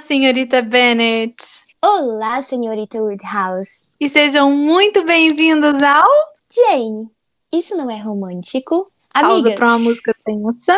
senhorita Bennet. Olá, senhorita Woodhouse. E sejam muito bem-vindos ao Jane, isso não é romântico? Pausa Amigas, para uma música tensa.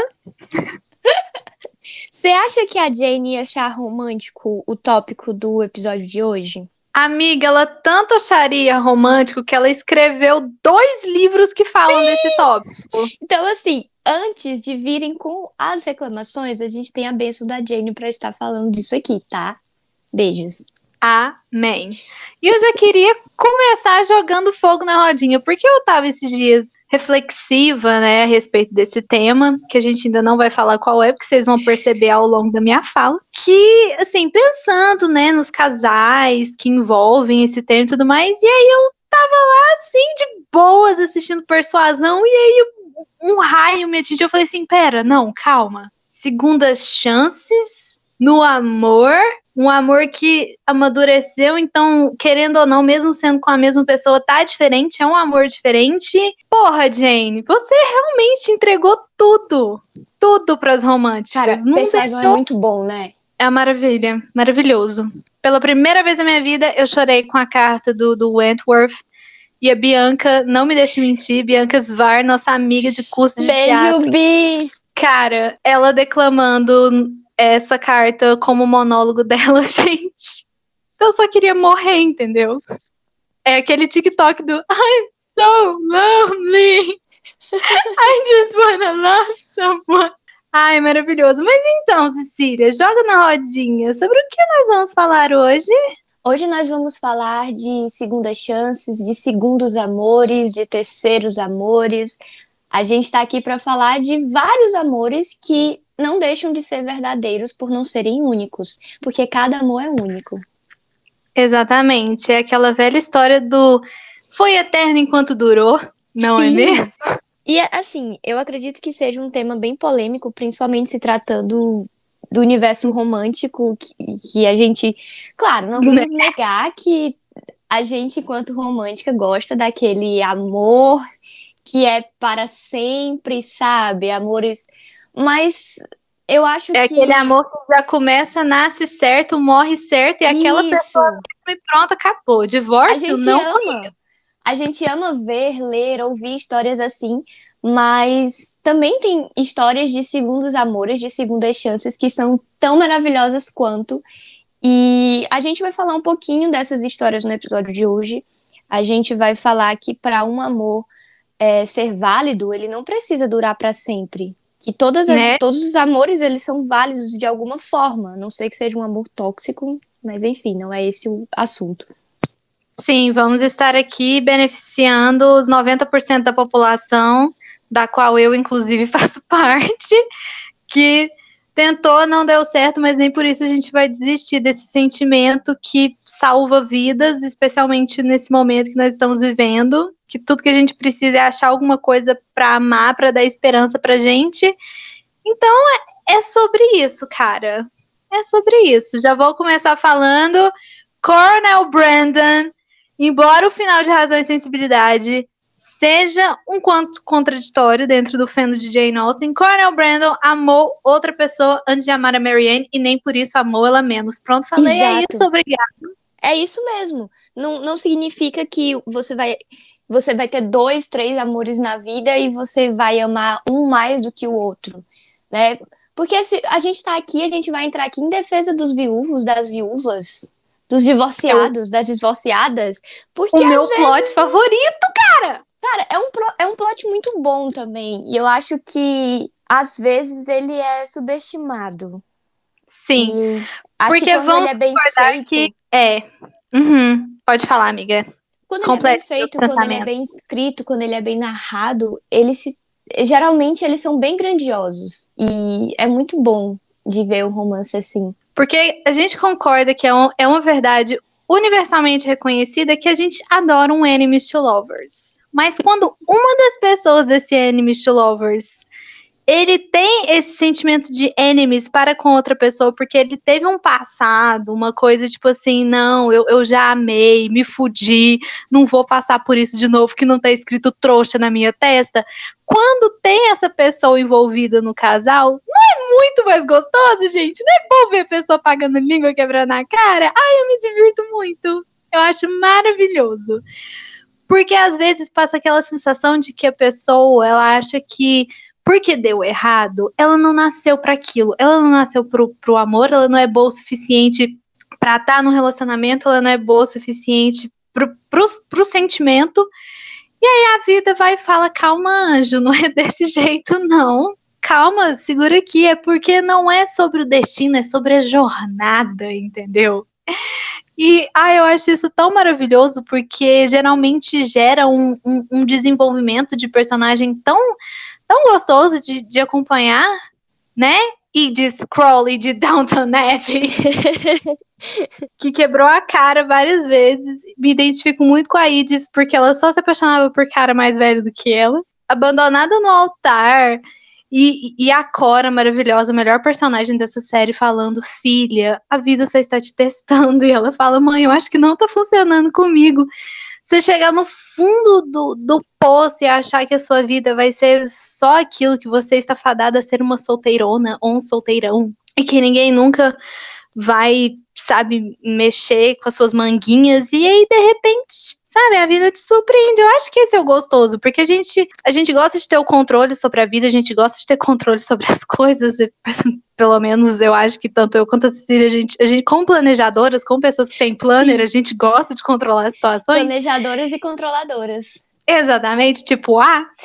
você acha que a Jane ia achar romântico o tópico do episódio de hoje? Amiga, ela tanto acharia romântico que ela escreveu 2 livros que falam desse tópico. Então, assim, antes de virem com as reclamações, a gente tem a bênção da Jane pra estar falando disso aqui, tá? Beijos. Amém. E eu já queria começar jogando fogo na rodinha, porque eu tava esses dias reflexiva, né, a respeito desse tema, que a gente ainda não vai falar qual é, porque vocês vão perceber ao longo da minha fala, que, assim, pensando, né, nos casais que envolvem esse tema e tudo mais, e aí eu tava lá, assim, de boas, assistindo Persuasão, e aí um raio me atingiu, eu falei assim, pera, não, calma, segundas chances no amor, um amor que amadureceu, então, querendo ou não, mesmo sendo com a mesma pessoa, tá diferente, é um amor diferente. Porra, Jane, você realmente entregou tudo pras românticas. Cara, Não Persuasão é deixou. muito bom, né? É uma maravilha, maravilhoso. Pela primeira vez na minha vida, eu chorei com a carta do Wentworth. E a Bianca, não me deixe mentir, Bianca Svar, nossa amiga de curso de Beijo, teatro. Bi! Cara, ela declamando essa carta como monólogo dela, gente. Eu só queria morrer, entendeu? É aquele TikTok do I'm so lonely. I just wanna love someone. Ai, maravilhoso. Mas então, Cecília, joga na rodinha. Sobre o que nós vamos falar hoje? Hoje nós vamos falar de segundas chances, de segundos amores, de terceiros amores. A gente está aqui para falar de vários amores que não deixam de ser verdadeiros por não serem únicos, porque cada amor é único. Exatamente. É aquela velha história do foi eterno enquanto durou, não é mesmo? E assim, eu acredito que seja um tema bem polêmico, principalmente se tratando do universo romântico, que a gente, claro, não vamos negar que a gente, enquanto romântica, gosta daquele amor que é para sempre, sabe? Amores. Mas eu acho É que aquele amor que já começa, nasce certo, morre certo, e aquela pessoa isso. foi pronta, acabou. A Divórcio, gente não. ama. A gente ama ver, ler, ouvir histórias assim, mas também tem histórias de segundos amores, de segundas chances que são tão maravilhosas quanto. E a gente vai falar um pouquinho dessas histórias no episódio de hoje. A gente vai falar que para um amor ser válido, ele não precisa durar para sempre. Que Né? todos os amores, eles são válidos de alguma forma. A não sei que seja um amor tóxico, mas enfim, não é esse o assunto. Sim, vamos estar aqui beneficiando os 90% da população, da qual eu, inclusive, faço parte, que tentou, não deu certo, mas nem por isso a gente vai desistir desse sentimento que salva vidas, especialmente nesse momento que nós estamos vivendo, que tudo que a gente precisa é achar alguma coisa para amar, para dar esperança pra gente. Então, é sobre isso, cara. É sobre isso. Já vou começar falando. Cornel Brandon, embora o final de Razão e Sensibilidade seja um quanto contraditório dentro do fandom de Jane Austen, Cornel Brandon amou outra pessoa antes de amar a Marianne e nem por isso amou ela menos. Pronto, falei, é isso, obrigada. É isso mesmo. Não significa que você vai ter 2, 3 amores na vida e você vai amar um mais do que o outro, né? Porque se a gente tá aqui, a gente vai entrar aqui em defesa dos viúvos, das viúvas, dos divorciados, das divorciadas, porque o meu plot favorito, cara! Cara, é um plot muito bom também. E eu acho que, às vezes, ele é subestimado. Sim, E acho que porque quando ele vamos é bem concordar feito. que é. Uhum. Pode falar, amiga. Quando ele é bem Complete o feito, quando ele é pensamento. bem escrito, quando ele é bem narrado, geralmente eles são bem grandiosos. E é muito bom de ver um romance assim. Porque a gente concorda que é uma verdade universalmente reconhecida que a gente adora um enemies to lovers. Mas quando uma das pessoas desse enemies to lovers ele tem esse sentimento de enemies para com outra pessoa, porque ele teve um passado, uma coisa tipo assim, não, eu já amei, me fudi, não vou passar por isso de novo, que não tá escrito trouxa na minha testa. Quando tem essa pessoa envolvida no casal, não é muito mais gostoso, gente. Não é bom ver a pessoa pagando língua, quebrando a cara? Ai, eu me divirto muito. Eu acho maravilhoso. Porque às vezes passa aquela sensação de que a pessoa, ela acha que porque deu errado, ela não nasceu para aquilo. Ela não nasceu pro amor, ela não é boa o suficiente para estar no relacionamento, ela não é boa o suficiente pro sentimento. E aí a vida vai e fala: calma, anjo, não é desse jeito, não. Calma, segura aqui, é porque não é sobre o destino, é sobre a jornada, entendeu? E eu acho isso tão maravilhoso, porque geralmente gera um desenvolvimento de personagem tão gostoso de acompanhar, né? E de Scroll e de Downton Abbey, que quebrou a cara várias vezes. Me identifico muito com a Edith, porque ela só se apaixonava por cara mais velho do que ela. Abandonada no altar. E a Cora, maravilhosa, a melhor personagem dessa série, falando: filha, a vida só está te testando. E ela fala: mãe, eu acho que não tá funcionando comigo. Você chegar no fundo do poço e achar que a sua vida vai ser só aquilo, que você está fadada a ser uma solteirona ou um solteirão, e que ninguém nunca vai, sabe, mexer com as suas manguinhas, e aí, de repente, sabe, a vida te surpreende. Eu acho que esse é o gostoso, porque a gente gosta de ter o controle sobre a vida, a gente gosta de ter controle sobre as coisas, pelo menos eu acho que tanto eu quanto a Cecília, a gente como planejadoras, como pessoas que têm planner, a gente gosta de controlar as situações. Planejadoras e controladoras. Exatamente, tipo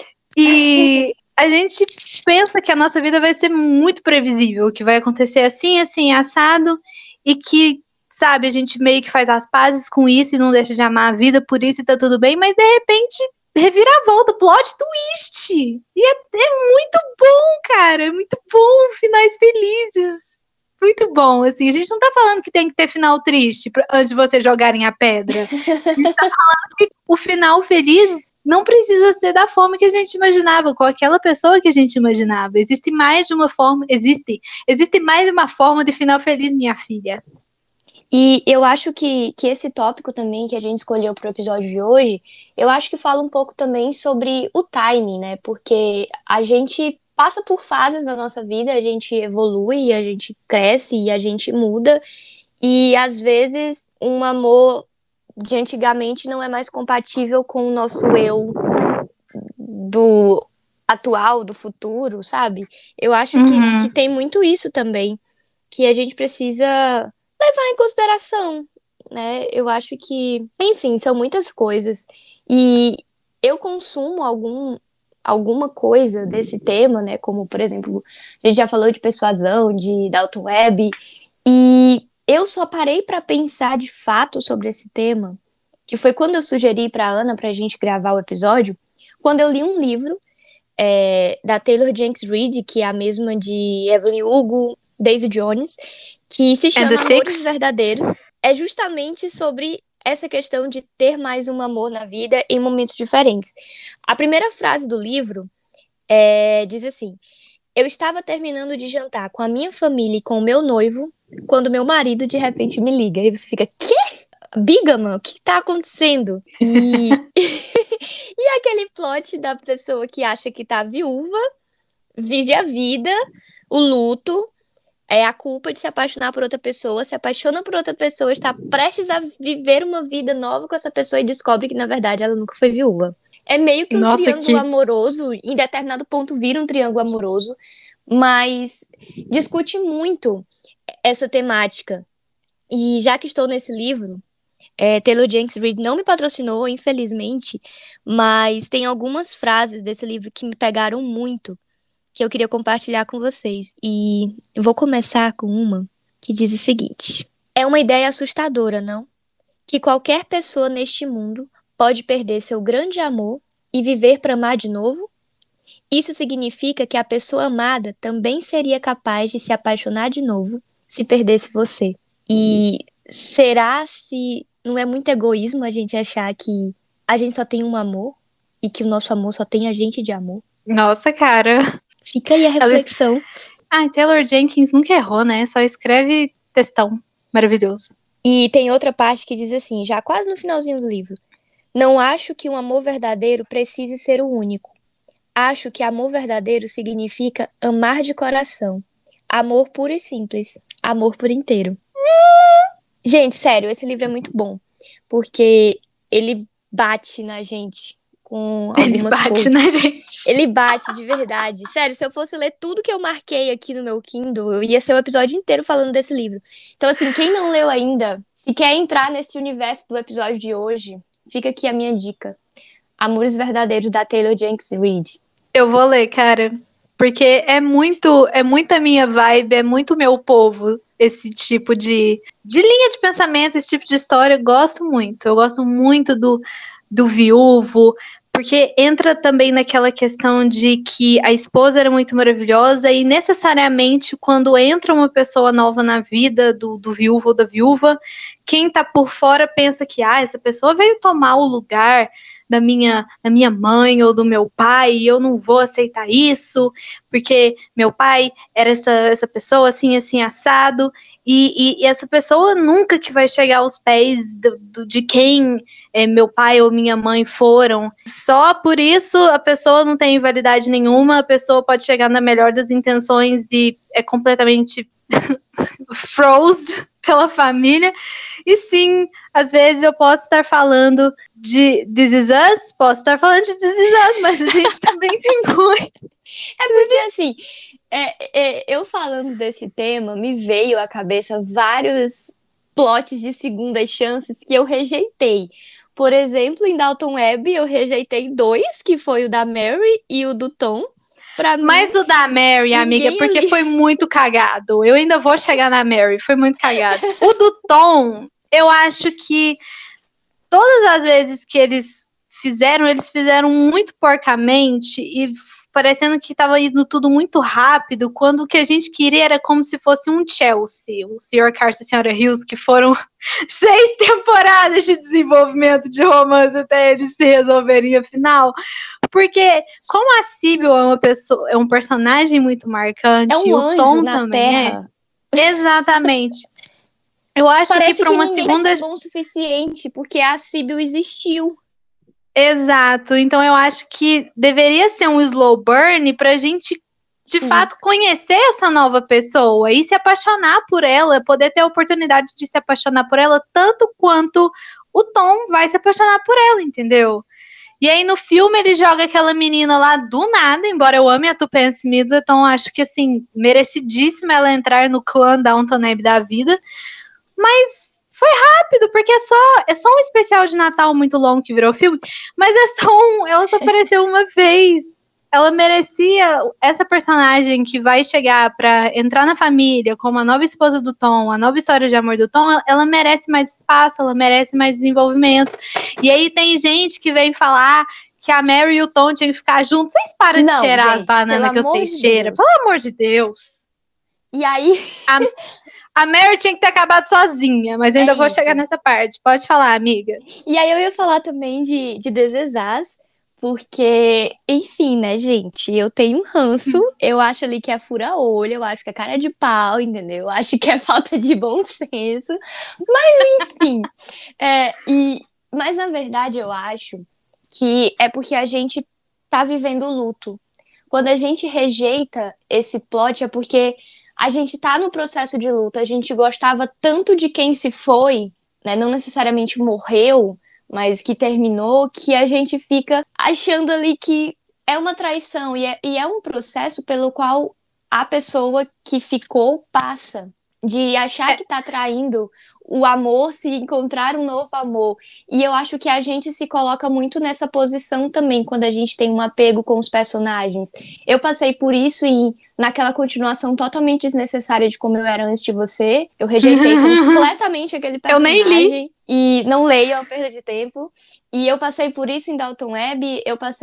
e a gente pensa que a nossa vida vai ser muito previsível, que vai acontecer assim, assim, assado, e que, sabe, a gente meio que faz as pazes com isso e não deixa de amar a vida por isso e tá tudo bem, mas de repente, reviravolta, plot twist! É muito bom, cara, é muito bom, finais felizes. Muito bom, assim, a gente não tá falando que tem que ter final triste antes de vocês jogarem a pedra. A gente tá falando que o final feliz não precisa ser da forma que a gente imaginava, com aquela pessoa que a gente imaginava. Existe mais de uma forma, existe mais de uma forma de final feliz, minha filha. E eu acho que esse tópico também que a gente escolheu para o episódio de hoje, eu acho que fala um pouco também sobre o timing, né? Porque a gente passa por fases na nossa vida, a gente evolui, a gente cresce e a gente muda. E às vezes um amor de antigamente não é mais compatível com o nosso eu do atual, do futuro, sabe? Eu acho que tem muito isso também, que a gente precisa levar em consideração, né? Eu acho que, enfim, são muitas coisas. E eu consumo alguma coisa desse tema, né? Como, por exemplo, a gente já falou de persuasão, de Dalton Web, e eu só parei para pensar de fato sobre esse tema, que foi quando eu sugeri para Ana para a gente gravar o episódio, quando eu li um livro da Taylor Jenkins Reid, que é a mesma de Evelyn Hugo, Daisy Jones, que se And the chama Amores Six? Verdadeiros. É justamente sobre essa questão de ter mais um amor na vida em momentos diferentes. A primeira frase do livro diz assim: eu estava terminando de jantar com a minha família e com o meu noivo, quando meu marido de repente me liga. E você fica: quê? Bigama? O que tá acontecendo? E aquele plot da pessoa que acha que tá viúva, vive a vida, o luto, a culpa de se apaixonar por outra pessoa, se apaixona por outra pessoa, está prestes a viver uma vida nova com essa pessoa e descobre que, na verdade, ela nunca foi viúva. É meio que um Nossa, triângulo amoroso, em determinado ponto vira um triângulo amoroso, mas discute muito essa temática. E já que estou nesse livro, Taylor Jenkins Reid não me patrocinou, infelizmente, mas tem algumas frases desse livro que me pegaram muito, que eu queria compartilhar com vocês. E vou começar com uma que diz o seguinte: é uma ideia assustadora, não? Que qualquer pessoa neste mundo pode perder seu grande amor e viver para amar de novo? Isso significa que a pessoa amada também seria capaz de se apaixonar de novo se perdesse você. E será se não é muito egoísmo a gente achar que a gente só tem um amor e que o nosso amor só tem a gente de amor? nossa, cara. Fica aí a reflexão. Taylor Jenkins nunca errou, né? Só escreve textão maravilhoso. E tem outra parte que diz assim, já quase no finalzinho do livro: não acho que um amor verdadeiro precise ser o único. Acho que amor verdadeiro significa amar de coração. Amor puro e simples. Amor por inteiro. Gente, sério, esse livro é muito bom. Porque ele bate na gente com Ele algumas bate na quotes. gente. Ele bate de verdade. Sério, se eu fosse ler tudo que eu marquei aqui no meu Kindle, eu ia ser o episódio inteiro falando desse livro. Então, assim, quem não leu ainda e quer entrar nesse universo do episódio de hoje, fica aqui a minha dica. Amores Verdadeiros, da Taylor Jenkins Reid. Eu vou ler, cara. Porque é muito a minha vibe, é muito meu povo, esse tipo de linha de pensamento, esse tipo de história. Eu gosto muito. Eu gosto muito do viúvo, porque entra também naquela questão de que a esposa era muito maravilhosa e necessariamente quando entra uma pessoa nova na vida do viúvo ou da viúva, quem tá por fora pensa que essa pessoa veio tomar o lugar da minha mãe ou do meu pai, e eu não vou aceitar isso, porque meu pai era essa pessoa assim, assim, assado, e essa pessoa nunca que vai chegar aos pés de quem meu pai ou minha mãe foram. Só por isso a pessoa não tem validade nenhuma, a pessoa pode chegar na melhor das intenções e é completamente froze pela família. E sim, às vezes eu posso estar falando de This Is Us, posso estar falando de This Is Us, mas a gente também tem muito. É porque, assim, eu falando desse tema, me veio à cabeça vários plots de segundas chances que eu rejeitei. Por exemplo, em Downton Abbey, eu rejeitei 2, que foi o da Mary e o do Tom. Pra mim, Mas o da Mary, amiga, ninguém porque ali. foi muito cagado. Eu ainda vou chegar na Mary, foi muito cagado. O do Tom, eu acho que todas as vezes que eles fizeram muito porcamente e parecendo que estava indo tudo muito rápido, quando o que a gente queria era como se fosse um Chelsea, o Sr. Carson e a Sra. Hills, que foram 6 temporadas de desenvolvimento de romance até eles se resolverem afinal. Porque como a Sibyl é um personagem muito É marcante, e um o anjo Tom na também Terra. exatamente. Eu acho que Parece para que uma ninguém vai segunda. ser bom o suficiente, porque a Sibyl existiu. Exato. Então eu acho que deveria ser um slow burn pra gente de Sim. fato conhecer essa nova pessoa e se apaixonar por ela, poder ter a oportunidade de se apaixonar por ela tanto quanto o Tom vai se apaixonar por ela, entendeu? E aí no filme ele joga aquela menina lá do nada, embora eu ame a Tupence Middleton, acho que assim, merecidíssima ela entrar no clã Downton Abbey da vida, mas foi rápido, porque é só um especial de Natal muito longo que virou filme, mas ela só apareceu uma vez. Ela merecia essa personagem que vai chegar pra entrar na família como a nova esposa do Tom, a nova história de amor do Tom, ela merece mais espaço, ela merece mais desenvolvimento. E aí tem gente que vem falar que a Mary e o Tom tinham que ficar juntos. Vocês param de Não, cheirar as gente, pelo bananas que amor vocês de cheiram. Deus. Pelo amor de Deus. E aí, A Mary tinha que ter acabado sozinha, mas eu ainda vou chegar isso. nessa parte. Pode falar, amiga. E aí eu ia falar também de Desesás, porque, enfim, né, gente? Eu tenho um ranço, eu acho ali que é fura-olho, eu acho que é cara de pau, entendeu? Eu acho que é falta de bom senso. Mas, enfim. Mas, na verdade, eu acho que é porque a gente tá vivendo o luto. Quando a gente rejeita esse plot, é porque a gente tá no processo de luto, a gente gostava tanto de quem se foi, né? Não necessariamente morreu, mas que terminou, que a gente fica achando ali que é uma traição e é um processo pelo qual a pessoa que ficou passa. De achar É, que tá traindo o amor, se encontrar um novo amor. E eu acho que a gente se coloca muito nessa posição também, quando a gente tem um apego com os personagens. Eu passei por isso e naquela continuação totalmente desnecessária de como eu era antes de você. Eu rejeitei completamente aquele eu nem li. personagem e não leio, é uma perda de tempo. E eu passei por isso em Downton Abbey,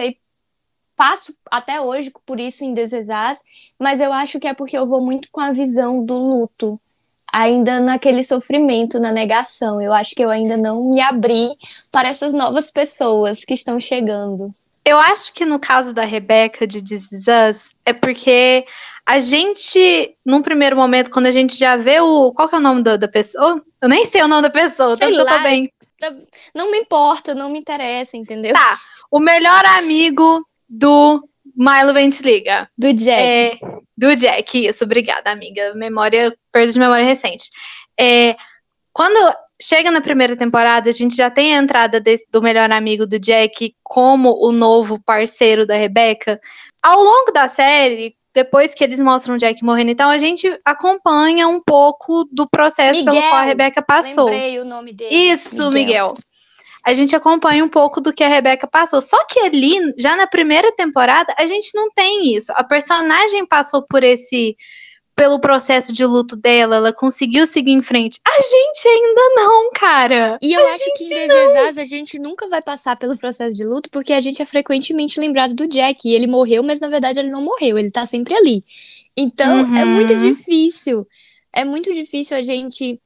passo até hoje por isso em Desesás, mas eu acho que é porque eu vou muito com a visão do luto, ainda naquele sofrimento, na negação. Eu acho que eu ainda não me abri para essas novas pessoas que estão chegando. Eu acho que no caso da Rebecca de This Is Us, é porque a gente, num primeiro momento, quando a gente já vê o. Qual que é o nome da pessoa? Eu nem sei o nome da pessoa, Sei tanto que eu tô lá, bem. não me importa, não me interessa, entendeu? Tá. O melhor amigo Milo Ventiliga. Do Jack. Do Jack, isso, obrigada, amiga. Perda de memória recente. Quando chega na primeira temporada, a gente já tem a entrada do melhor amigo do Jack como o novo parceiro da Rebecca. Ao longo da série, depois que eles mostram o Jack morrendo e tal, a gente acompanha um pouco do processo Miguel, pelo qual a Rebecca passou. Lembrei o nome dele. Isso, Miguel. A gente acompanha um pouco do que a Rebecca passou. Só que ali, já na primeira temporada, a gente não tem isso. A personagem passou pelo processo de luto dela, ela conseguiu seguir em frente. A gente ainda não, cara. E eu acho que em Desesas a gente nunca vai passar pelo processo de luto, porque a gente é frequentemente lembrado do Jack. E ele morreu, mas na verdade ele não morreu, ele tá sempre ali. Então, é muito difícil. É muito difícil a gente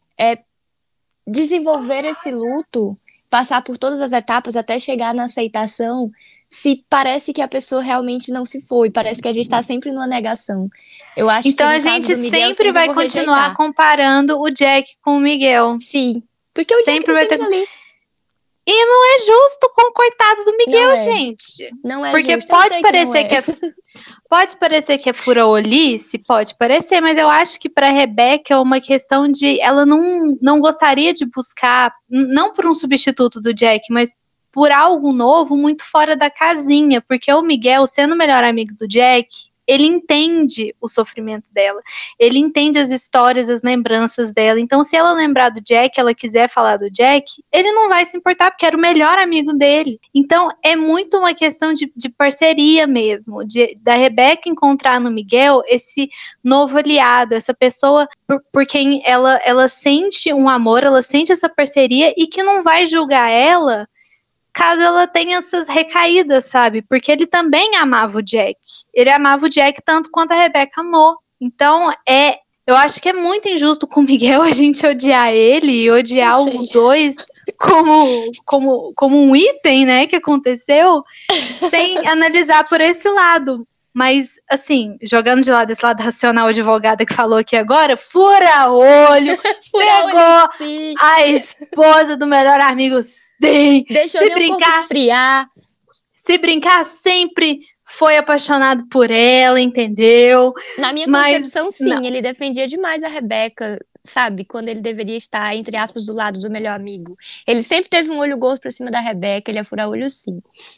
desenvolver esse luto, passar por todas as etapas até chegar na aceitação, se parece que a pessoa realmente não se foi, parece que a gente tá sempre numa negação. Eu acho então que a gente sempre vai continuar comparando o Jack com o Miguel. Sim, porque o Jack tá sempre ali. E não é justo com o coitado do Miguel, gente. Não é porque justo. pode parecer pode parecer que é fura-olhice, pode parecer, mas eu acho que para Rebecca é uma questão de ela não gostaria de buscar, não por um substituto do Jack, mas por algo novo muito fora da casinha, porque o Miguel, sendo o melhor amigo do Jack, ele entende o sofrimento dela, ele entende as histórias, as lembranças dela. Então, se ela lembrar do Jack, ela quiser falar do Jack, ele não vai se importar, porque era o melhor amigo dele. Então, é muito uma questão de parceria mesmo, da Rebecca encontrar no Miguel esse novo aliado, essa pessoa por quem ela sente um amor, ela sente essa parceria e que não vai julgar ela caso ela tenha essas recaídas, sabe? Porque ele também amava o Jack. Ele amava o Jack tanto quanto a Rebecca amou. Então, eu acho que é muito injusto com o Miguel a gente odiar ele e odiar os dois como um item, né, que aconteceu, sem analisar por esse lado. Mas, assim, jogando de lado esse lado racional, advogada que falou aqui agora, fura olho, pegou a esposa do melhor amigo. Sim. Deixou se brincar, o corpo esfriar. Se brincar, sempre foi apaixonado por ela, entendeu? Na minha concepção, sim. Não. Ele defendia demais a Rebecca, sabe? Quando ele deveria estar, entre aspas, do lado do melhor amigo. Ele sempre teve um olho gordo pra cima da Rebecca, ele ia furar olho, sim.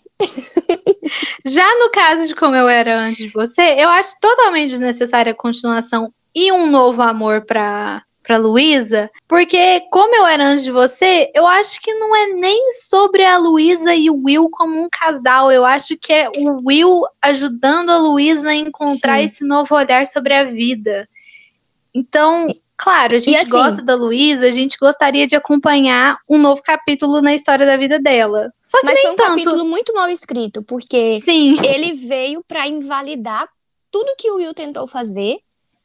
Já no caso de Como Eu Era Antes de Você, eu acho totalmente desnecessária a continuação e um novo amor pra Luísa, porque Como Eu Era Antes de Você, eu acho que não é nem sobre a Luísa e o Will como um casal, eu acho que é o Will ajudando a Luísa a encontrar esse novo olhar sobre a vida. Então, claro, a gente gosta da Luísa, a gente gostaria de acompanhar um novo capítulo na história da vida dela. Só que mas nem foi um capítulo muito mal escrito, porque ele veio pra invalidar tudo que o Will tentou fazer.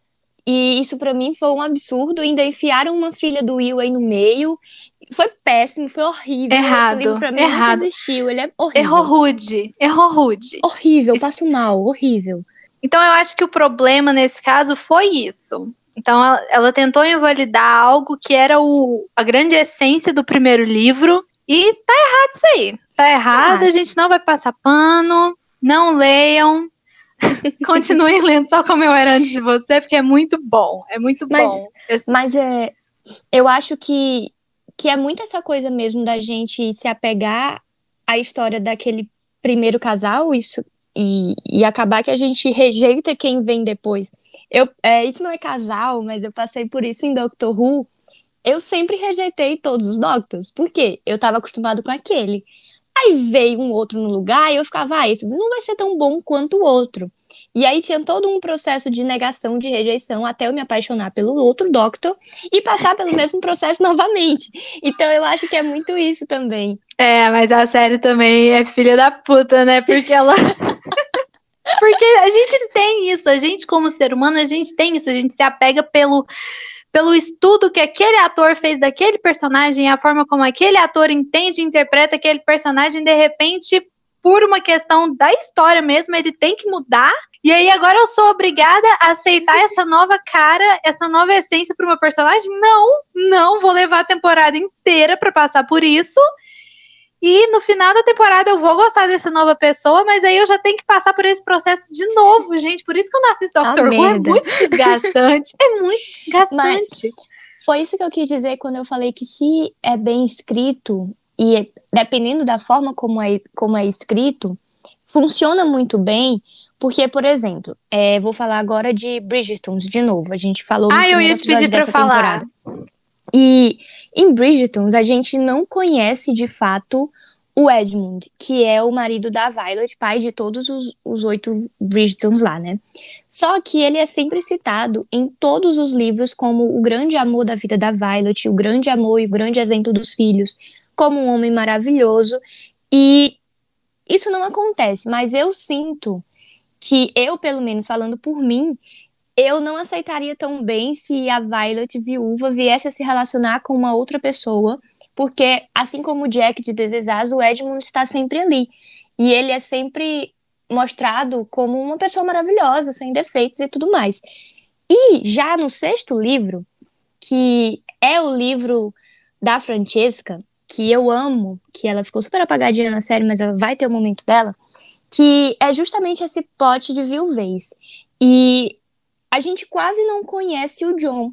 E isso pra mim foi um absurdo. Ainda enfiaram uma filha do Will aí no meio. Foi péssimo, foi horrível. Errado, esse livro pra mim nunca existiu. Ele é horrível. Errou rude. Horrível, passo mal, horrível. Então eu acho que o problema nesse caso foi isso. Então ela tentou invalidar algo que era a grande essência do primeiro livro. E tá errado isso aí. Tá errado, a gente não vai passar pano. Não leiam. Continuem lendo só Como Eu Era Antes de Você, porque é muito bom. É muito bom. Mas eu acho que é muito essa coisa mesmo da gente se apegar à história daquele primeiro casal, isso, e acabar que a gente rejeita quem vem depois. Isso não é casal, mas eu passei por isso em Doctor Who. Eu sempre rejeitei todos os Doctors. Por quê? Eu tava acostumado com aquele. Aí veio um outro no lugar e eu ficava, esse não vai ser tão bom quanto o outro. E aí tinha todo um processo de negação, de rejeição, até eu me apaixonar pelo outro Doctor e passar pelo mesmo processo novamente. Então eu acho que é muito isso também. Mas a série também é filha da puta, né? Porque ela... Porque a gente tem isso, a gente como ser humano, a gente tem isso, a gente se apega pelo estudo que aquele ator fez daquele personagem, a forma como aquele ator entende e interpreta aquele personagem, de repente, por uma questão da história mesmo, ele tem que mudar. E aí agora eu sou obrigada a aceitar essa nova cara, essa nova essência para uma personagem? Não, vou levar a temporada inteira para passar por isso. E no final da temporada eu vou gostar dessa nova pessoa, mas aí eu já tenho que passar por esse processo de novo, gente. Por isso que eu não assisto Doctor Who, é muito desgastante. É muito desgastante. Mas foi isso que eu quis dizer quando eu falei que se é bem escrito, e dependendo da forma como é escrito, funciona muito bem, porque, por exemplo, vou falar agora de Bridgerton de novo. A gente falou no Eu primeiro ia te pedir episódio pra dessa falar. temporada. E em Bridgerton, a gente não conhece de fato o Edmund, que é o marido da Violet, pai de todos os 8 Bridgertons lá, né? Só que ele é sempre citado em todos os livros como o grande amor da vida da Violet, o grande amor e o grande exemplo dos filhos, como um homem maravilhoso. E isso não acontece, mas eu sinto que eu, pelo menos falando por mim, eu não aceitaria tão bem se a Violet viúva viesse a se relacionar com uma outra pessoa, porque, assim como o Jack de This Is Us, o Edmund está sempre ali. E ele é sempre mostrado como uma pessoa maravilhosa, sem defeitos e tudo mais. E já no 6º livro, que é o livro da Francesca, que eu amo, que ela ficou super apagadinha na série, mas ela vai ter o momento dela, que é justamente esse plot de viuvez. E a gente quase não conhece o John,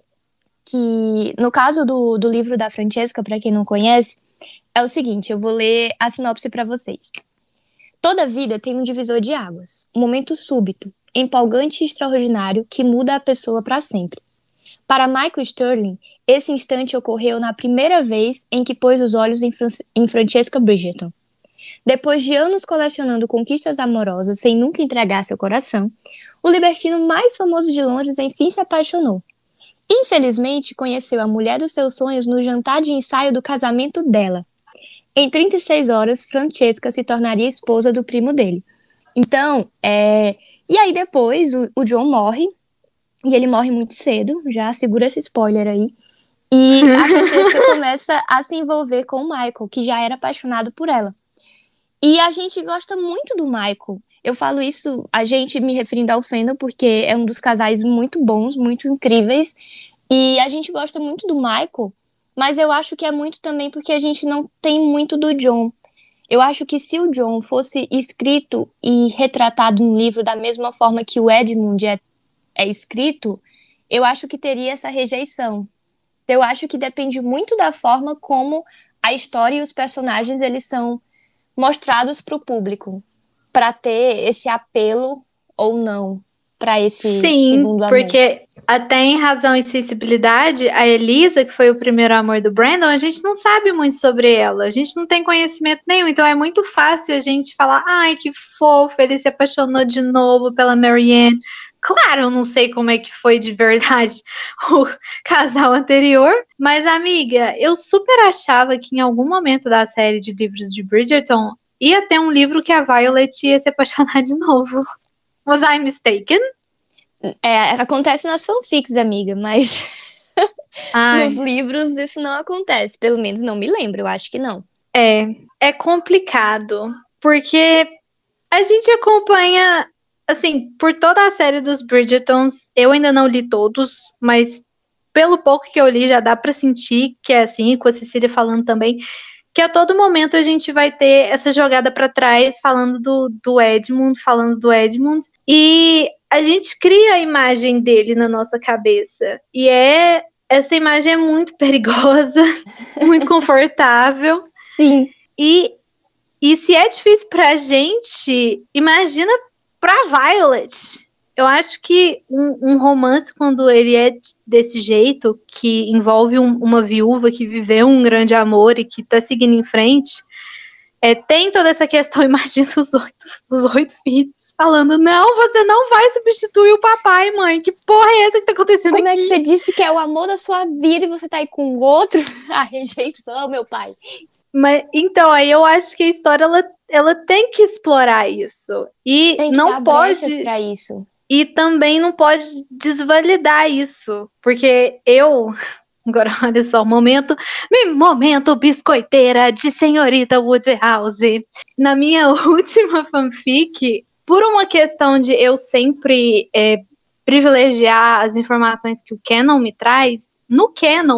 que no caso do livro da Francesca, para quem não conhece, é o seguinte, eu vou ler a sinopse para vocês. Toda vida tem um divisor de águas, um momento súbito, empolgante e extraordinário que muda a pessoa para sempre. Para Michael Sterling, esse instante ocorreu na primeira vez em que pôs os olhos em Francesca Bridgerton. Depois de anos colecionando conquistas amorosas sem nunca entregar seu coração, o libertino mais famoso de Londres enfim se apaixonou. Infelizmente, conheceu a mulher dos seus sonhos no jantar de ensaio do casamento dela. Em 36 horas, Francesca se tornaria esposa do primo dele. Então, e aí depois o John morre, e ele morre muito cedo, já segura esse spoiler aí. E a Francesca começa a se envolver com o Michael, que já era apaixonado por ela. E a gente gosta muito do Michael. Eu falo isso, a gente me referindo ao Fandom, porque é um dos casais muito bons, muito incríveis. E a gente gosta muito do Michael, mas eu acho que é muito também porque a gente não tem muito do John. Eu acho que se o John fosse escrito e retratado no livro da mesma forma que o Edmund é escrito, eu acho que teria essa rejeição. Eu acho que depende muito da forma como a história e os personagens eles são mostrados para o público, para ter esse apelo ou não para esse Sim, segundo amor. porque até em Razão e Sensibilidade, a Elisa, que foi o primeiro amor do Brandon, a gente não sabe muito sobre ela, a gente não tem conhecimento nenhum, então é muito fácil a gente falar, ai, que fofo, ele se apaixonou de novo pela Marianne. Claro, eu não sei como é que foi de verdade o casal anterior, mas amiga, eu super achava que em algum momento da série de livros de Bridgerton ia ter um livro que a Violet ia se apaixonar de novo. Was I mistaken? Acontece nas fanfics, amiga, mas nos livros isso não acontece. Pelo menos não me lembro, eu acho que não. É complicado, porque a gente acompanha, assim, por toda a série dos Bridgertons, eu ainda não li todos, mas pelo pouco que eu li já dá pra sentir que é assim, com a Cecília falando também, que a todo momento a gente vai ter essa jogada pra trás falando do Edmund, e a gente cria a imagem dele na nossa cabeça, e essa imagem é muito perigosa, muito confortável. Sim. E se é difícil pra gente, imagina pra Violet. Eu acho que um romance, quando ele é desse jeito, que envolve uma viúva que viveu um grande amor e que tá seguindo em frente, tem toda essa questão, imagina os oito filhos falando, não, você não vai substituir o papai, mãe, que porra é essa que tá acontecendo Como aqui? é que você disse que é o amor da sua vida e você tá aí com outro? A rejeição, meu pai. Mas, então, aí eu acho que a história, ela tem que explorar isso. E Tem que não dar brechas pode... pra isso. E também não pode desvalidar isso, porque agora olha só, momento biscoiteira de senhorita Woodhouse. Na minha última fanfic, por uma questão de eu sempre privilegiar as informações que o Canon me traz, no Canon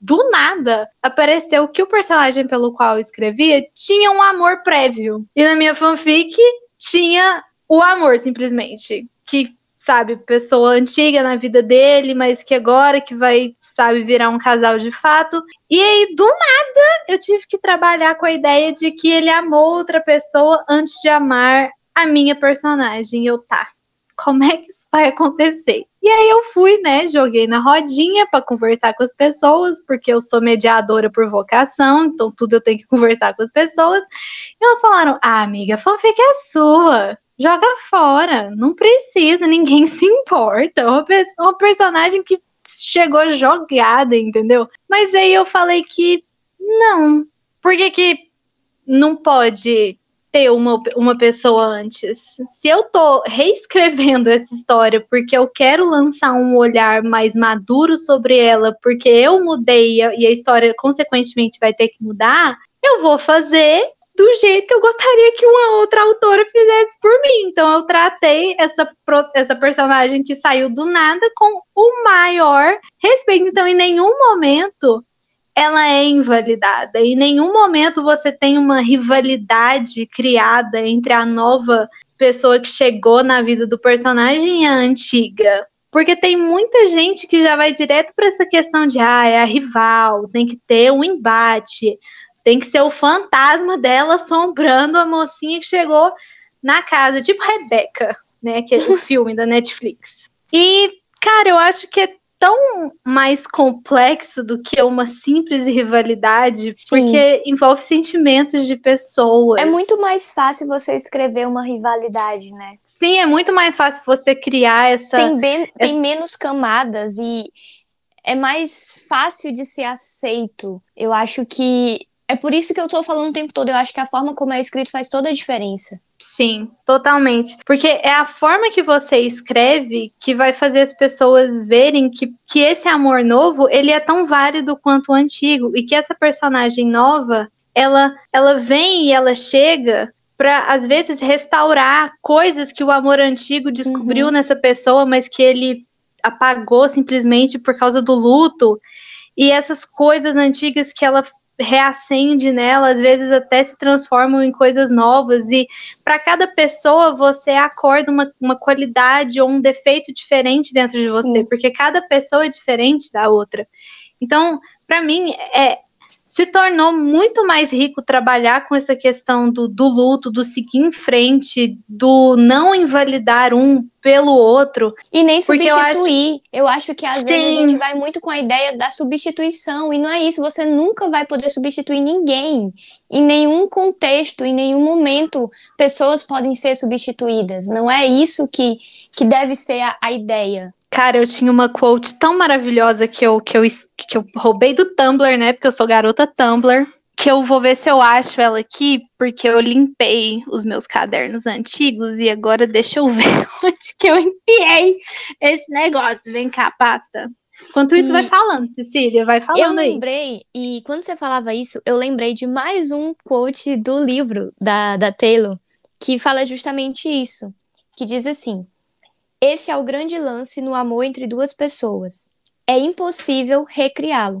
do nada, apareceu que o personagem pelo qual eu escrevia tinha um amor prévio. E na minha fanfic tinha o amor, simplesmente. Que, sabe, pessoa antiga na vida dele, mas que agora que vai, sabe, virar um casal de fato. E aí, do nada, eu tive que trabalhar com a ideia de que ele amou outra pessoa antes de amar a minha personagem. Eu, tá, como é que isso vai acontecer? E aí eu fui, né, joguei na rodinha para conversar com as pessoas, porque eu sou mediadora por vocação, então tudo eu tenho que conversar com as pessoas. E elas falaram, amiga, a fanfic é sua, joga fora, não precisa, ninguém se importa. Uma personagem que chegou jogada, entendeu? Mas aí eu falei que não, por que não pode ter uma pessoa antes? Se eu tô reescrevendo essa história porque eu quero lançar um olhar mais maduro sobre ela, porque eu mudei e a história consequentemente vai ter que mudar, eu vou fazer do jeito que eu gostaria que uma outra autora fizesse por mim. Então eu tratei essa personagem que saiu do nada com o maior respeito. Então em nenhum momento ela é invalidada. Em nenhum momento você tem uma rivalidade criada entre a nova pessoa que chegou na vida do personagem e a antiga. Porque tem muita gente que já vai direto para essa questão de é a rival, tem que ter um embate, tem que ser o fantasma dela assombrando a mocinha que chegou na casa, tipo Rebecca, né, que é o filme da Netflix. E, cara, eu acho que é tão mais complexo do que uma simples rivalidade, Sim. porque envolve sentimentos de pessoas. É muito mais fácil você escrever uma rivalidade, né? Sim, é muito mais fácil você criar essa... Tem menos camadas e é mais fácil de ser aceito. Eu acho que... É por isso que eu tô falando o tempo todo. Eu acho que a forma como é escrito faz toda a diferença. Sim, totalmente. Porque é a forma que você escreve que vai fazer as pessoas verem que esse amor novo, ele é tão válido quanto o antigo. E que essa personagem nova, ela vem e ela chega para, às vezes, restaurar coisas que o amor antigo descobriu nessa pessoa, mas que ele apagou simplesmente por causa do luto. E essas coisas antigas que ela reacende nela, às vezes até se transformam em coisas novas, e para cada pessoa você acorda uma qualidade ou um defeito diferente dentro de você, porque cada pessoa é diferente da outra. Então, para mim, se tornou muito mais rico trabalhar com essa questão do luto, do seguir em frente, do não invalidar um pelo outro. E nem substituir. Eu acho que às vezes a gente vai muito com a ideia da substituição, e não é isso. Você nunca vai poder substituir ninguém. Em nenhum contexto, em nenhum momento, pessoas podem ser substituídas. Não é isso que deve ser a ideia. Cara, eu tinha uma quote tão maravilhosa que eu roubei do Tumblr, né? Porque eu sou garota Tumblr. Que eu vou ver se eu acho ela aqui, porque eu limpei os meus cadernos antigos e agora deixa eu ver onde que eu enfiei esse negócio. Vem cá, pasta. Enquanto isso, vai falando, Cecília, vai falando aí. Eu lembrei, e quando você falava isso, eu lembrei de mais um quote do livro da Taylor, que fala justamente isso. Que diz assim: esse é o grande lance no amor entre duas pessoas. É impossível recriá-lo.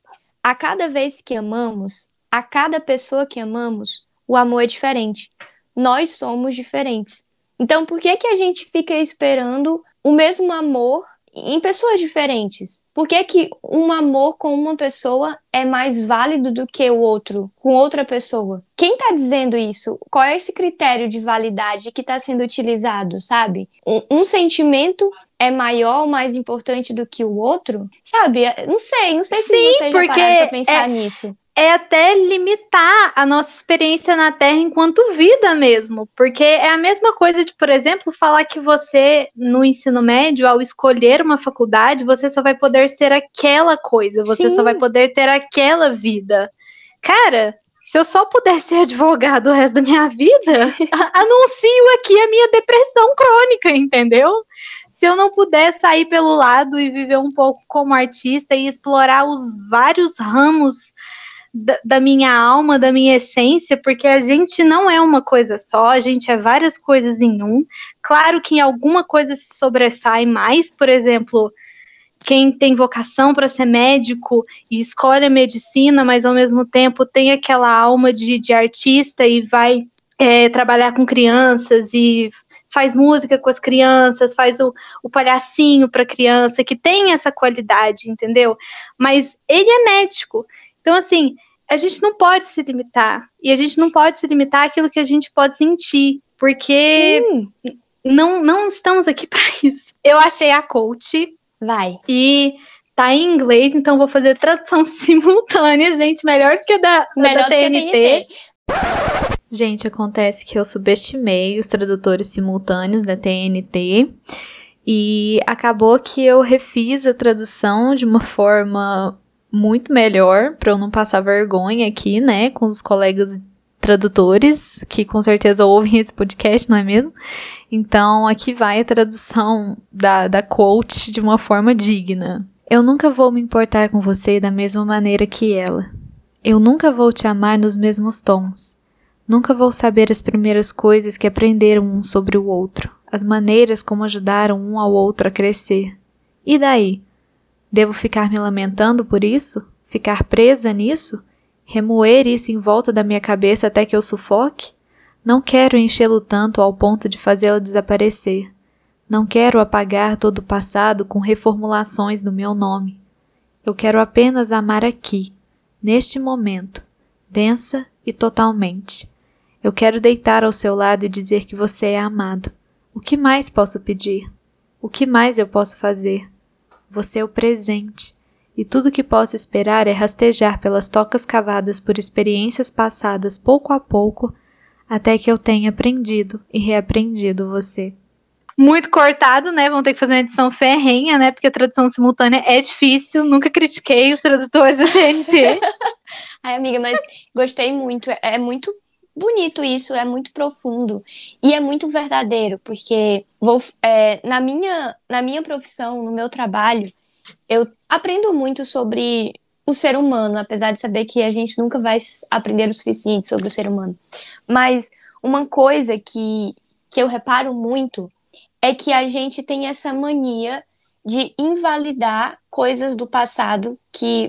A cada vez que amamos, a cada pessoa que amamos, o amor é diferente. Nós somos diferentes. Então, por que a gente fica esperando o mesmo amor em pessoas diferentes? Por que um amor com uma pessoa é mais válido do que o outro com outra pessoa? Quem está dizendo isso? Qual é esse critério de validade que está sendo utilizado, sabe? Um sentimento é maior, mais importante do que o outro? Sabe? Não sei se você já pararam pra pensar nisso. É até limitar a nossa experiência na Terra enquanto vida mesmo. Porque é a mesma coisa de, por exemplo, falar que você, no ensino médio, ao escolher uma faculdade, você só vai poder ser aquela coisa, você só vai poder ter aquela vida. Cara, se eu só puder ser advogado o resto da minha vida, anuncio aqui a minha depressão crônica, entendeu? Se eu não puder sair pelo lado e viver um pouco como artista e explorar os vários ramos da minha alma, da minha essência, porque a gente não é uma coisa só, a gente é várias coisas em um. Claro que em alguma coisa se sobressai mais, por exemplo, quem tem vocação para ser médico e escolhe a medicina, mas ao mesmo tempo tem aquela alma de artista e vai trabalhar com crianças e faz música com as crianças, faz o palhacinho para criança, que tem essa qualidade, entendeu? Mas ele é médico. Então, assim, a gente não pode se limitar. E a gente não pode se limitar àquilo que a gente pode sentir, porque não estamos aqui para isso. Eu achei a coach. Vai. E tá em inglês, então vou fazer tradução simultânea, gente, melhor do que a da TNT. Gente, acontece que eu subestimei os tradutores simultâneos da TNT e acabou que eu refiz a tradução de uma forma muito melhor, para eu não passar vergonha aqui, né, com os colegas tradutores, que com certeza ouvem esse podcast, não é mesmo? Então, aqui vai a tradução da quote de uma forma digna. Eu nunca vou me importar com você da mesma maneira que ela. Eu nunca vou te amar nos mesmos tons. Nunca vou saber as primeiras coisas que aprenderam um sobre o outro, as maneiras como ajudaram um ao outro a crescer. E daí? Devo ficar me lamentando por isso? Ficar presa nisso? Remoer isso em volta da minha cabeça até que eu sufoque? Não quero enchê-lo tanto ao ponto de fazê-la desaparecer. Não quero apagar todo o passado com reformulações do meu nome. Eu quero apenas amar aqui, neste momento, densa e totalmente. Eu quero deitar ao seu lado e dizer que você é amado. O que mais posso pedir? O que mais eu posso fazer? Você é o presente, e tudo que posso esperar é rastejar pelas tocas cavadas por experiências passadas pouco a pouco, até que eu tenha aprendido e reaprendido você. Muito cortado, né? Vão ter que fazer uma edição ferrenha, né? Porque a tradução simultânea é difícil. Nunca critiquei os tradutores da TNT. Ai, amiga, mas gostei muito. É muito bonito isso, é muito profundo. E é muito verdadeiro, porque na minha profissão, no meu trabalho, eu aprendo muito sobre o ser humano, apesar de saber que a gente nunca vai aprender o suficiente sobre o ser humano. Mas uma coisa que eu reparo muito é que a gente tem essa mania de invalidar coisas do passado que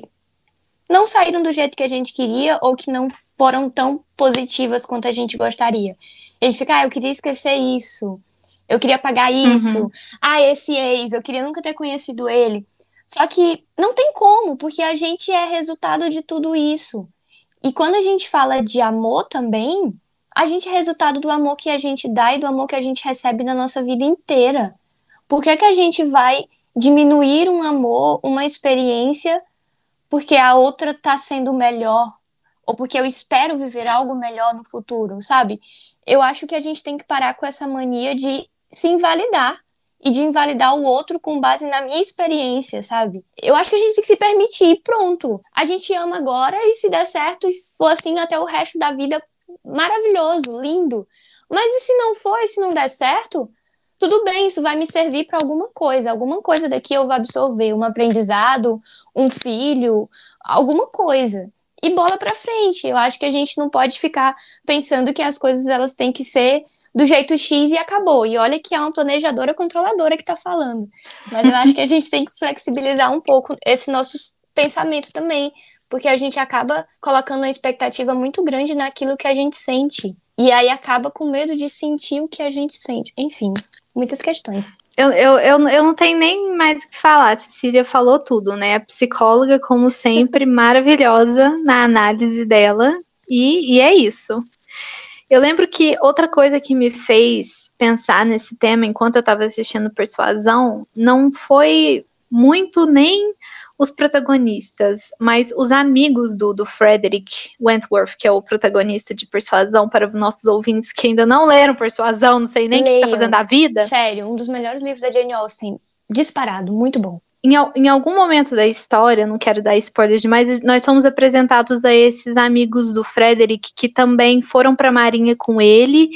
não saíram do jeito que a gente queria ou que não foram tão positivas quanto a gente gostaria. A gente fica, eu queria esquecer isso, eu queria apagar isso, esse ex, eu queria nunca ter conhecido ele. Só que não tem como, porque a gente é resultado de tudo isso. E quando a gente fala de amor também, a gente é resultado do amor que a gente dá e do amor que a gente recebe na nossa vida inteira. Por que que a gente vai diminuir um amor, uma experiência, porque a outra tá sendo melhor? Ou porque eu espero viver algo melhor no futuro, sabe? Eu acho que a gente tem que parar com essa mania de se invalidar e de invalidar o outro com base na minha experiência, sabe? Eu acho que a gente tem que se permitir, pronto. A gente ama agora e se der certo e for assim até o resto da vida, maravilhoso, lindo. Mas e se não for, e se não der certo, tudo bem, isso vai me servir para alguma coisa daqui eu vou absorver, um aprendizado, um filho, alguma coisa. E bola para frente. Eu acho que a gente não pode ficar pensando que as coisas elas têm que ser do jeito X e acabou. E olha que é uma planejadora controladora que tá falando. Mas eu acho que a gente tem que flexibilizar um pouco esse nosso pensamento também, porque a gente acaba colocando uma expectativa muito grande naquilo que a gente sente. E aí acaba com medo de sentir o que a gente sente. Enfim, muitas questões. Eu não tenho nem mais o que falar. A Cecília falou tudo, né? A psicóloga, como sempre, maravilhosa na análise dela. E é isso. Eu lembro que outra coisa que me fez pensar nesse tema enquanto eu estava assistindo Persuasão não foi muito nem os protagonistas, mas os amigos do Frederick Wentworth, que é o protagonista de Persuasão, para os nossos ouvintes que ainda não leram Persuasão, não sei nem o que está fazendo da vida. Sério, um dos melhores livros da Jane Austen, disparado, muito bom. Em algum momento da história, não quero dar spoilers demais, nós somos apresentados a esses amigos do Frederick que também foram para a Marinha com ele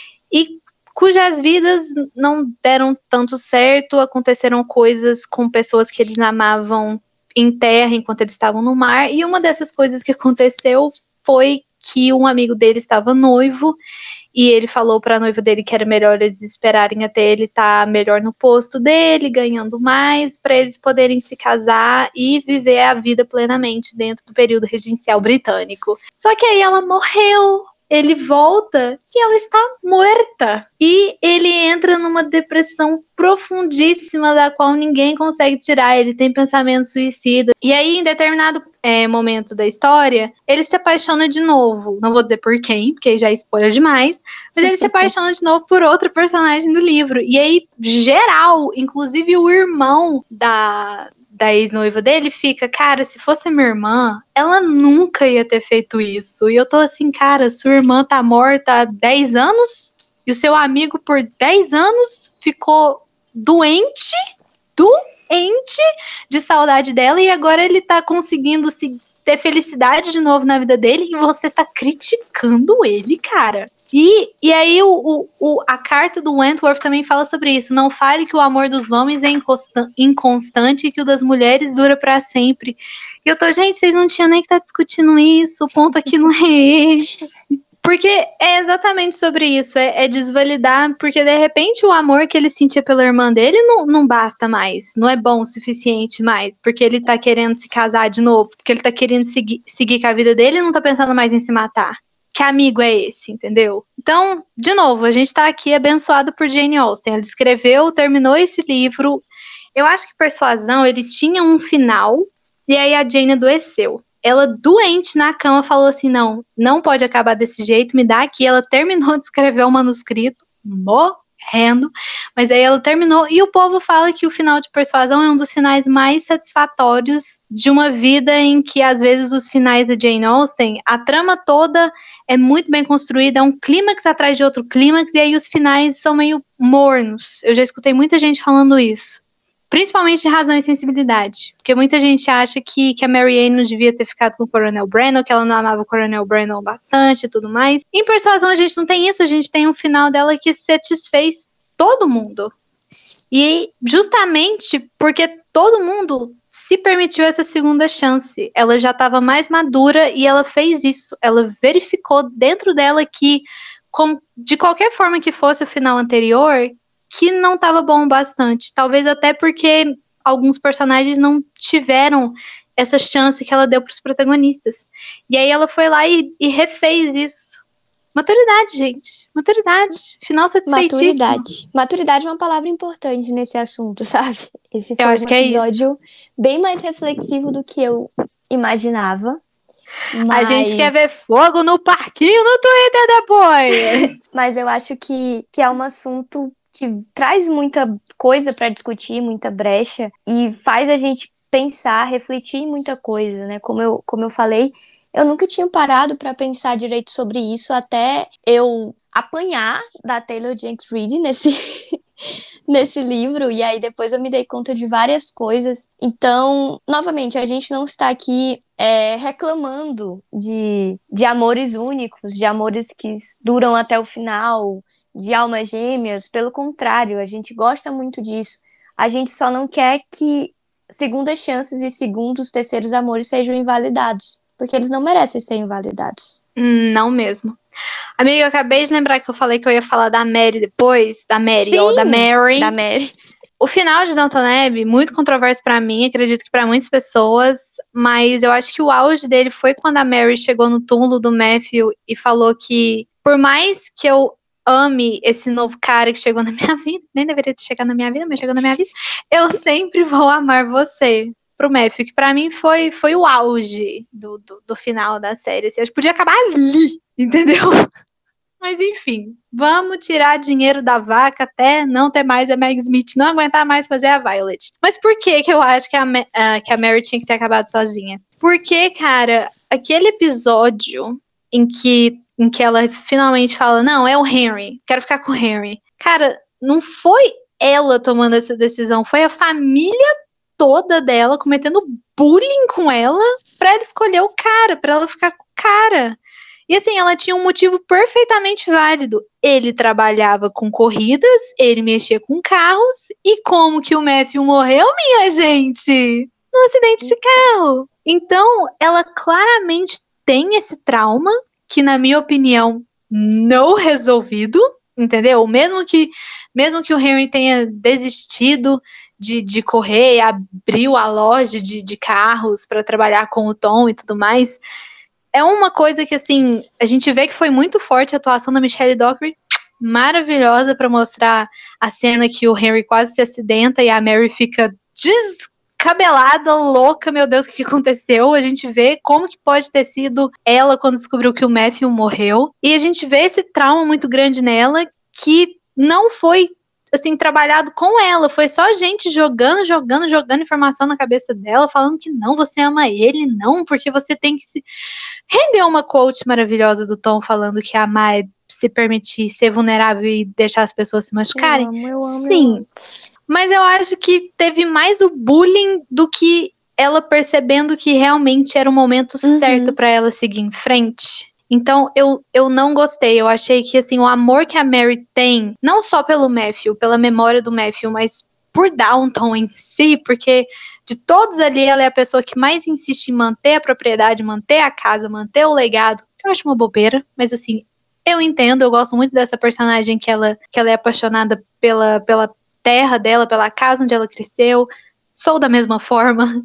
e cujas vidas não deram tanto certo, aconteceram coisas com pessoas que eles amavam em terra enquanto eles estavam no mar, e uma dessas coisas que aconteceu foi que um amigo dele estava noivo e ele falou pra noiva dele que era melhor eles esperarem até ele estar melhor no posto dele, ganhando mais, pra eles poderem se casar e viver a vida plenamente dentro do período regencial britânico. Só que aí ela morreu. Ele volta e ela está morta. E ele entra numa depressão profundíssima da qual ninguém consegue tirar. Ele tem pensamento suicida. E aí, em determinado momento da história, ele se apaixona de novo. Não vou dizer por quem, porque já é spoiler demais. Mas ele se apaixona de novo por outra personagem do livro. E aí, geral, inclusive o irmão da ex-noiva dele, fica, cara, se fosse minha irmã, ela nunca ia ter feito isso. E eu tô assim, cara, sua irmã tá morta há 10 anos e o seu amigo por 10 anos ficou doente de saudade dela e agora ele tá conseguindo ter felicidade de novo na vida dele e você tá criticando ele, cara. E aí a carta do Wentworth também fala sobre isso. Não fale que o amor dos homens é inconstante e que o das mulheres dura pra sempre. E eu tô, gente, vocês não tinham nem que estar discutindo isso. O ponto aqui não é esse. Porque é exatamente sobre isso. É desvalidar, porque de repente o amor que ele sentia pela irmã dele não basta mais. Não é bom o suficiente mais. Porque ele tá querendo se casar de novo. Porque ele tá querendo seguir com a vida dele e não tá pensando mais em se matar. Que amigo é esse, entendeu? Então, de novo, a gente tá aqui abençoado por Jane Austen. Ela escreveu, terminou esse livro. Eu acho que Persuasão, ele tinha um final, e aí a Jane adoeceu. Ela, doente na cama, falou assim, não pode acabar desse jeito, me dá aqui. Ela terminou de escrever o manuscrito, morrendo, mas aí ela terminou, e o povo fala que o final de Persuasão é um dos finais mais satisfatórios de uma vida em que, às vezes, os finais da Jane Austen, a trama toda é muito bem construída, é um clímax atrás de outro clímax, e aí os finais são meio mornos. Eu já escutei muita gente falando isso. Principalmente de Razão e Sensibilidade. Porque muita gente acha que a Mary Ann não devia ter ficado com o Coronel Brennan, que ela não amava o Coronel Brennan bastante e tudo mais. Em Persuasão a gente não tem isso, a gente tem um final dela que satisfez todo mundo. E justamente porque todo mundo se permitiu essa segunda chance. Ela já estava mais madura e ela fez isso. Ela verificou dentro dela que, de qualquer forma que fosse o final anterior, que não estava bom o bastante. Talvez até porque alguns personagens não tiveram essa chance que ela deu para os protagonistas. E aí ela foi lá e refez isso. Maturidade, gente. Maturidade. Final satisfeitíssimo. Maturidade é uma palavra importante nesse assunto, sabe? Esse foi Eu acho um que é episódio bem mais reflexivo do que eu imaginava. A gente quer ver fogo no parquinho no Twitter depois. Mas eu acho que é um assunto que traz muita coisa para discutir, muita brecha, e faz a gente pensar, refletir em muita coisa, né? Como eu falei, eu nunca tinha parado para pensar direito sobre isso até eu apanhar da Taylor Jenkins Reid nesse livro, e aí depois eu me dei conta de várias coisas. Então, novamente, a gente não está aqui reclamando de amores únicos, de amores que duram até o final, de almas gêmeas. Pelo contrário, a gente gosta muito disso. A gente só não quer que segundas chances e segundos, terceiros amores sejam invalidados, porque eles não merecem ser invalidados. Não mesmo. Amiga, eu acabei de lembrar que eu falei que eu ia falar da Mary depois. Da Mary, Sim, ou da Mary. Da Mary. O final de Downton Abbey, muito controverso pra mim, acredito que pra muitas pessoas, mas eu acho que o auge dele foi quando a Mary chegou no túmulo do Matthew e falou que, por mais que eu ame esse novo cara que chegou na minha vida, nem deveria ter chegado na minha vida, mas chegou na minha vida, eu sempre vou amar você. Pro Matthew, que pra mim foi o auge do final da série. Assim, acho que podia acabar ali, entendeu? Mas enfim, vamos tirar dinheiro da vaca até não ter mais a Meg Smith, não aguentar mais fazer a Violet. Mas por que eu acho que a Mary tinha que ter acabado sozinha? Porque, cara, aquele episódio em que ela finalmente fala, não, é o Henry, quero ficar com o Henry. Cara, não foi ela tomando essa decisão, foi a família toda dela cometendo bullying com ela pra ela escolher o cara, pra ela ficar com o cara. E assim, ela tinha um motivo perfeitamente válido. Ele trabalhava com corridas, ele mexia com carros, e como que o Matthew morreu, minha gente? Num acidente de carro. Então, ela claramente tem esse trauma, que na minha opinião não resolvido, entendeu? Mesmo que o Henry tenha desistido de correr, abriu a loja de carros para trabalhar com o Tom e tudo mais, é uma coisa que, assim, a gente vê que foi muito forte a atuação da Michelle Dockery, maravilhosa para mostrar a cena que o Henry quase se acidenta e a Mary fica descabelada, louca, meu Deus, o que aconteceu? A gente vê como que pode ter sido ela quando descobriu que o Matthew morreu, e a gente vê esse trauma muito grande nela que não foi assim, trabalhado com ela, foi só gente jogando informação na cabeça dela, falando que não, você ama ele, não, porque você tem que se... Rendeu uma quote maravilhosa do Tom falando que amar é se permitir ser vulnerável e deixar as pessoas se machucarem. Eu amo. Sim, mas eu acho que teve mais o bullying do que ela percebendo que realmente era o momento certo pra ela seguir em frente. Então, eu não gostei. Eu achei que, assim, o amor que a Mary tem, não só pelo Matthew, pela memória do Matthew, mas por Downton em si, porque de todos ali, ela é a pessoa que mais insiste em manter a propriedade, manter a casa, manter o legado. Eu acho uma bobeira, mas, assim, eu entendo. Eu gosto muito dessa personagem que ela é apaixonada pela terra dela, pela casa onde ela cresceu. Sou da mesma forma.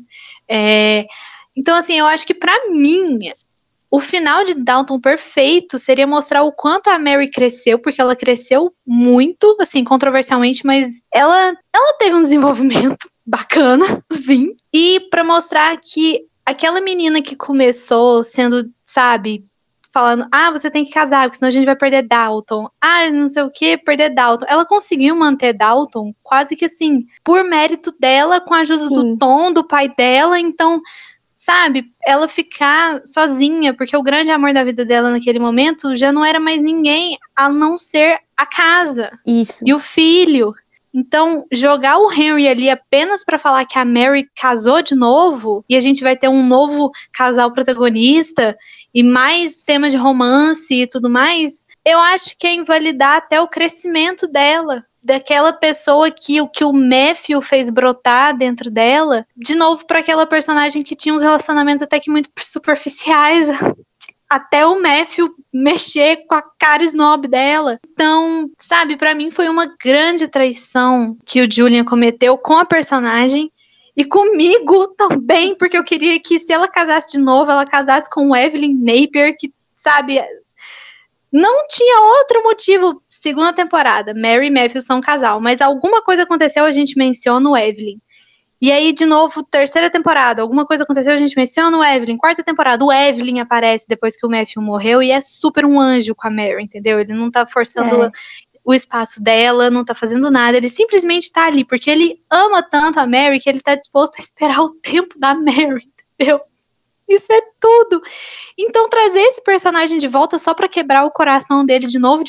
Então, assim, eu acho que pra mim... O final de Downton perfeito seria mostrar o quanto a Mary cresceu, porque ela cresceu muito, assim, controversialmente, mas ela teve um desenvolvimento bacana, assim. E pra mostrar que aquela menina que começou sendo, sabe, falando, você tem que casar, porque senão a gente vai perder Dalton. Não sei o que, perder Dalton. Ela conseguiu manter Dalton quase que assim, por mérito dela, com a ajuda do Tom, do pai dela, então... Sabe, ela ficar sozinha, porque o grande amor da vida dela naquele momento já não era mais ninguém a não ser a casa. Isso. E o filho. Então, jogar o Henry ali apenas pra falar que a Mary casou de novo e a gente vai ter um novo casal protagonista e mais temas de romance e tudo mais, eu acho que é invalidar até o crescimento dela. Daquela pessoa que o Matthew fez brotar dentro dela, de novo para aquela personagem que tinha uns relacionamentos até que muito superficiais, até o Matthew mexer com a cara snob dela. Então, sabe, para mim foi uma grande traição que o Julian cometeu com a personagem e comigo também, porque eu queria que se ela casasse de novo, ela casasse com o Evelyn Napier, que, sabe... Não tinha outro motivo. Segunda temporada, Mary e Matthew são um casal, mas alguma coisa aconteceu, a gente menciona o Evelyn. E aí, de novo, terceira temporada, alguma coisa aconteceu, a gente menciona o Evelyn. Quarta temporada, o Evelyn aparece depois que o Matthew morreu e é super um anjo com a Mary, entendeu? Ele não tá forçando o espaço dela, não tá fazendo nada, ele simplesmente tá ali, porque ele ama tanto a Mary que ele tá disposto a esperar o tempo da Mary, entendeu? Isso é tudo. Então, trazer esse personagem de volta só pra quebrar o coração dele de novo,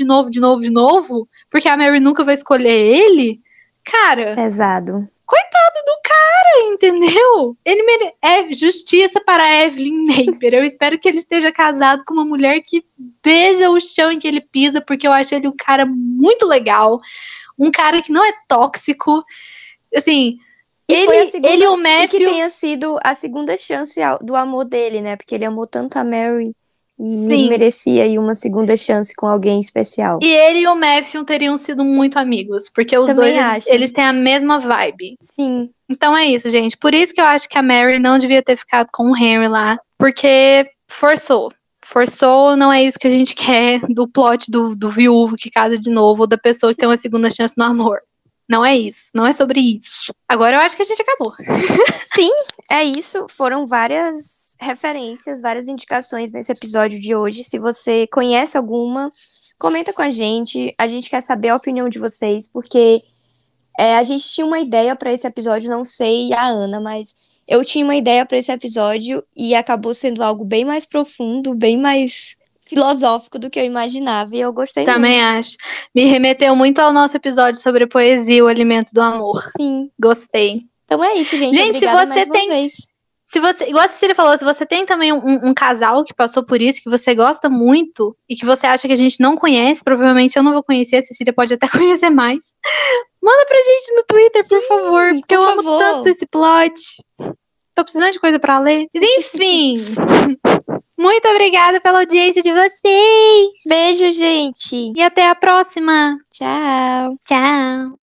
porque a Mary nunca vai escolher ele, cara... Pesado. Coitado do cara, entendeu? Ele é justiça para Evelyn Napier. Eu espero que ele esteja casado com uma mulher que beija o chão em que ele pisa, porque eu acho ele um cara muito legal. Um cara que não é tóxico. Assim... Ele e o Matthew... E que tenha sido a segunda chance do amor dele, né? Porque ele amou tanto a Mary e ele merecia aí uma segunda chance com alguém especial. E ele e o Matthew teriam sido muito amigos, porque os Também dois, acho. eles têm a mesma vibe. Sim. Então é isso, gente. Por isso que eu acho que a Mary não devia ter ficado com o Henry lá, porque forçou. Forçou, não é isso que a gente quer do plot do viúvo que casa de novo, ou da pessoa que tem uma segunda chance no amor. Não é isso, não é sobre isso. Agora eu acho que a gente acabou. Sim, é isso. Foram várias referências, várias indicações nesse episódio de hoje. Se você conhece alguma, comenta com a gente. A gente quer saber a opinião de vocês, porque a gente tinha uma ideia para esse episódio, não sei a Ana, mas eu tinha uma ideia para esse episódio e acabou sendo algo bem mais profundo, bem mais filosófico do que eu imaginava, e eu gostei muito. Também acho. Me remeteu muito ao nosso episódio sobre poesia, o alimento do amor. Sim. Gostei. Então é isso, gente. Gente, obrigada se você mais uma tem... vez. Se você, igual a Cecília falou, se você tem também um casal que passou por isso, que você gosta muito, e que você acha que a gente não conhece, provavelmente eu não vou conhecer, a Cecília pode até conhecer mais. Manda pra gente no Twitter, por favor, porque eu amo tanto esse plot. Tô precisando de coisa pra ler. Mas enfim... Muito obrigada pela audiência de vocês. Beijo, gente. E até a próxima. Tchau. Tchau.